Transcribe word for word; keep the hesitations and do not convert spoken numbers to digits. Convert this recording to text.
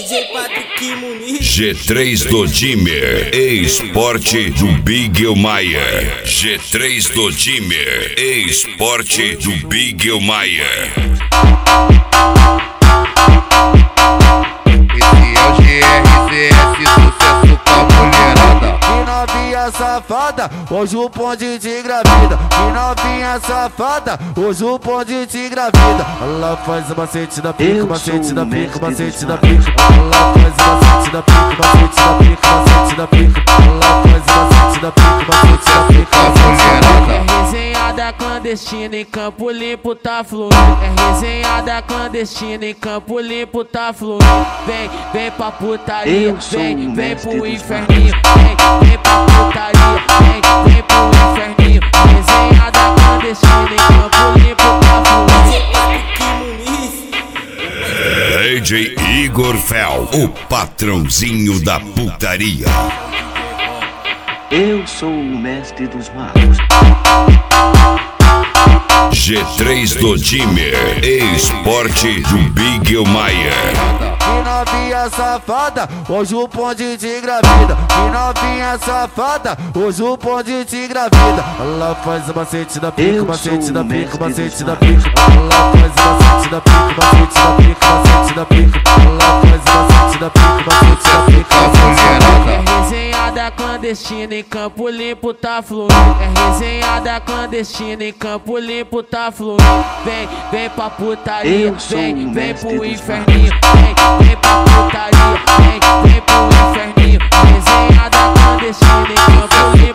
G três do Dimmer, esporte do Big Mayer. G três do Dimmer, esporte do Big Mayer. Esse é o G R C S, sucesso com a mulherada. Que novinha safada, hoje o bonde te engravida. Que novinha safada, hoje o bonde te engravida. Ela faz o macete da pica, macete da pica, macete da pica. Ela faz o macete da pica, macete da pica, macete da pica. Ela faz o macete da pica, macete da pica, macete da pica. É resenhada clandestina em Campo Limpo tá fluindo. É resenhada clandestina em Campo Limpo tá fluindo. Vem, vem pra putaria, vem, vem pro inferninho. Vem, vem pra putaria, vem, vem pro inferninho. Resenhada clandestina em Campo Limpo tá fluindo. D J Igor Fel, o patrãozinho da putaria. Eu sou o mestre dos magos. G três do Dimmer, esporte do Big Mayer. Que novinha safada, hoje o bonde te engravida. Que novinha safada, hoje o bonde te engravida. Ela faz o macete da pica, macete da pica, macete da pica. Ela faz o macete da pica, macete da pica, macete da pica. Ela faz o macete da pica, macete da pica, macete da pica. É resenhada clandestina em Campo Limpo tá fluindo. É resenhada clandestina em Campo Limpo tá fluindo. Vem, vem pra putaria, vem, vem pro inferninho. Vem, vem pra putaria, vem, vem pro inferninho. Resenhada clandestina em Campo Limpo.